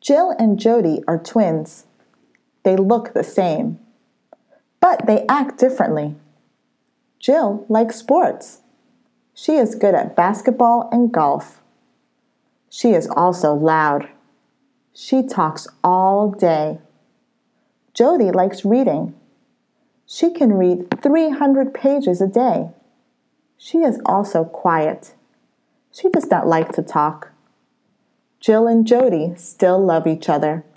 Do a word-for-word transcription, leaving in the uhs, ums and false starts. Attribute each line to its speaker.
Speaker 1: Jill and Jody are twins. They look the same, but they act differently. Jill likes sports. She is good at basketball and golf. She is also loud. She talks all day. Jody likes reading. She can read three hundred pages a day. She is also quiet. She does not like to talk. Jill and Jody still love each other.